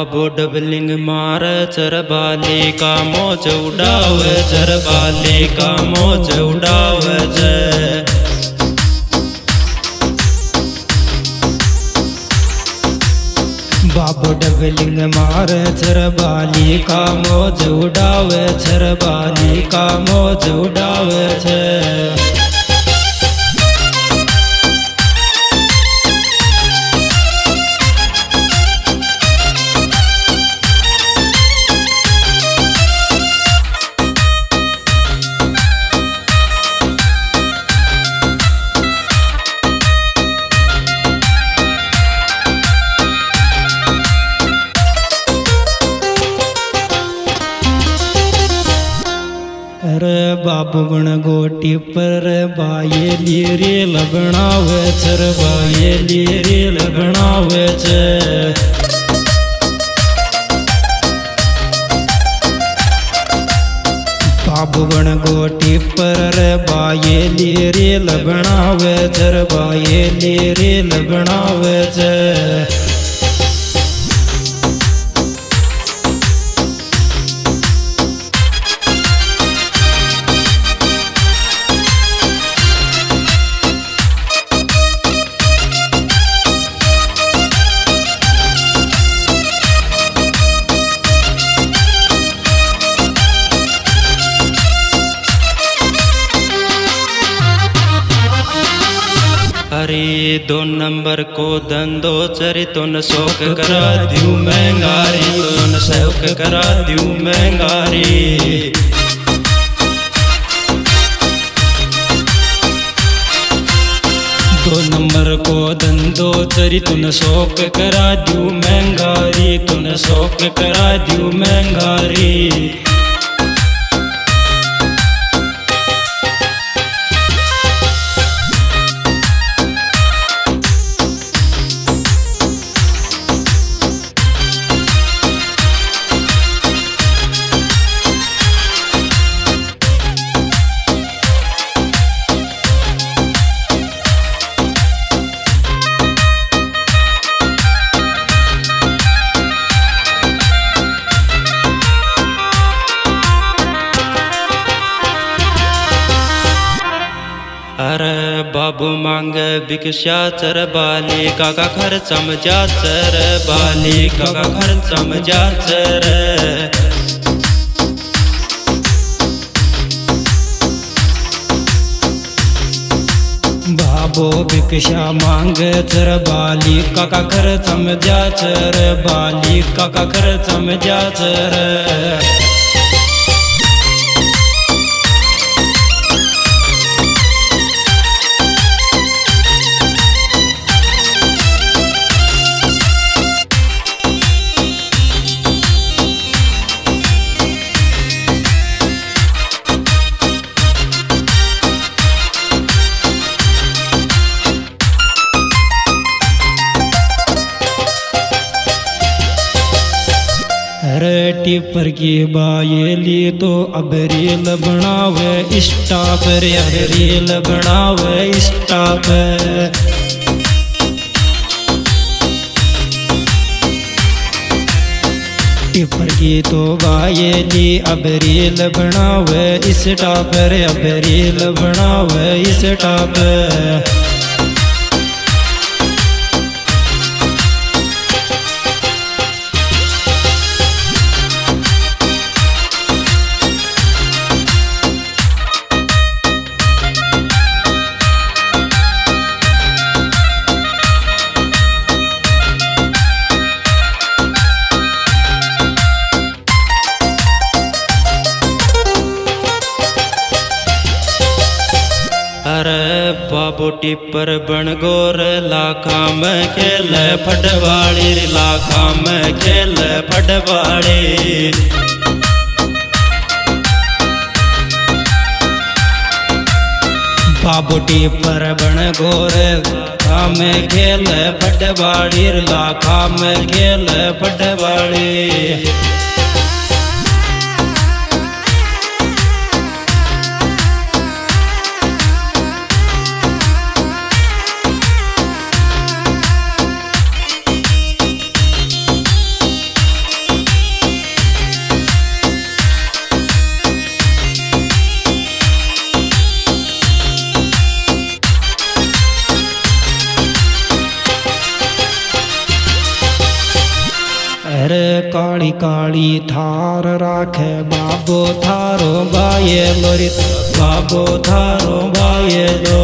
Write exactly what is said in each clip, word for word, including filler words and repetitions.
बाबू doubling मारे चरबाली का मौज उड़ावे चरबाली का मौज उड़ावे जय बाबू डबलिंग मारे चरबाली का मौज उड़ावे चरबाली का मौज उड़ावे जय बाबू बण गोटी पर बाये लीरे लगनावे चर बाये लीरे लगनावे च बाबू बण गोटी पर बाये लीरे लगनावे चर बाये लीरे लगनावे च अरे दो नंबर को धंधो चरी तुन शौक करा दियो महंगारी तुन शौक करा दियो महंगारी दो नंबर को धंधो चरी तुन शौक करा दियो महंगारी तुन शौक करा दियो महंगारी अरे बाबू मांगे भिक्षा चर बाली काका खर्चम जा चर बाली काका खर्चम जा चर बाबू भिक्षा मांगे चर बाली काका खर्चम जा चर बाली काका खर्चम जा चर टिपर की बायेली तो अब रील बनावे इंस्टा पर रील बनावे इंस्टा पर टिपर की तो बायेली अब रील बनावे इंस्टा पर अब रील बनावे इंस्टा पर अरे बाबू टिपर बन गोर लाखा में खेल फटवाड़ी लाखा में खेल फटवाड़ी बाबू टिपर बन गोर लाखा में खेल फटवाड़ी लाखा में खेल फटवाड़ी काली काली थार राखे बाबो थारो बायलो रे बाबो थारो बायलो।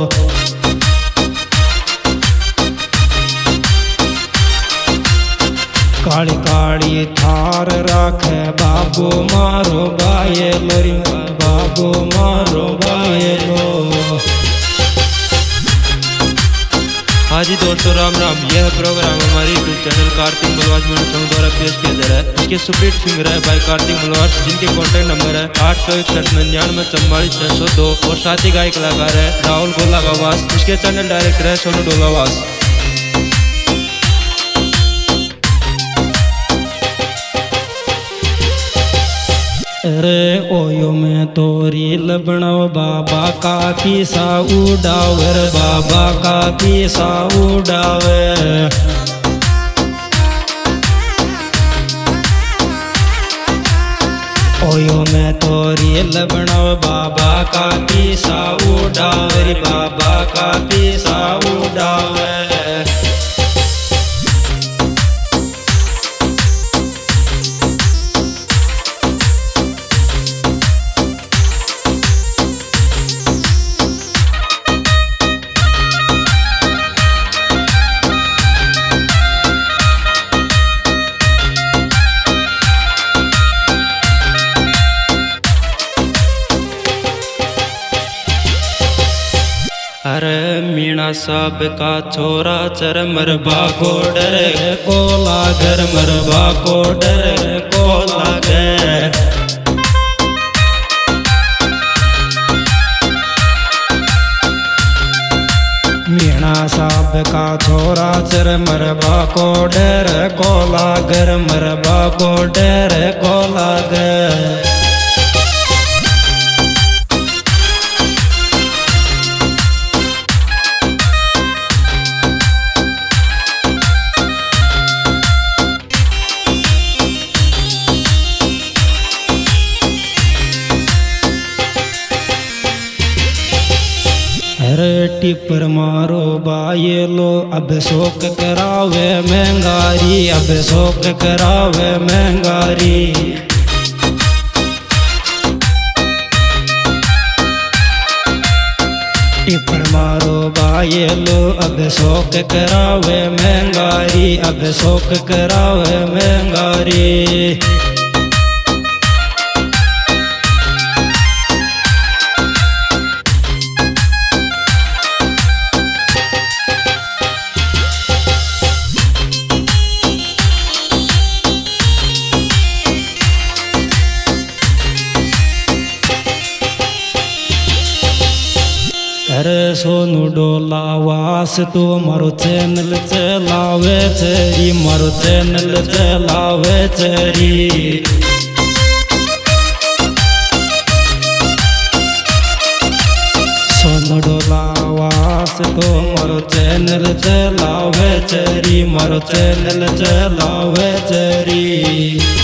काली काली थार राखे बाबो मारो बायलो रे बाबो मारो बायलो। हाँ जी दोस्तों, राम राम। यह प्रोग्राम हमारे यूट्यूब चैनल कार्तिक मलवास मनोज द्वारा पेश किया जा रहा है। इसके सुपरहिट सिंगर है भाई कार्तिक मलवास, जिनके कॉन्टैक्ट नंबर है आठ सौ इकसठ निन्यानवे चौवालीस छह सौ दो और साथी गायक कलाकार है राहुल गोलावास। इसके चैनल डायरेक्टर है सोनू डोलावास। अरे ओयो में तो रील बनाओ बाबा का पीसा उड़ावे रे बाबा का पीसा उड़ावे। ओयो में तो रील बनाओ बाबा का पीसा उड़ावे रे बाबा का पीसा उड़ावे। अरे मीणा साहब का छोरा चर मरबा को डर को लागर मरबा को डर को लागे। मीणा साहब का छोरा चर मरबा को डर को लागर मरबा को डर को लागे। टिपर मारो बायलो अब शोक करावे महंगारी अब शोक करावे महंगारी। टिपर मारो बायलो अब शोक करावे महंगारी अब शोक करावे महंगारी। अरे सोनू डोलावास तो मारो चैनल चलावे चरी मारो चैनल चलावे चरी। सोनू डोलावास तो मारो चैनल चलावे चरी मारो चैनल चलावे चरी।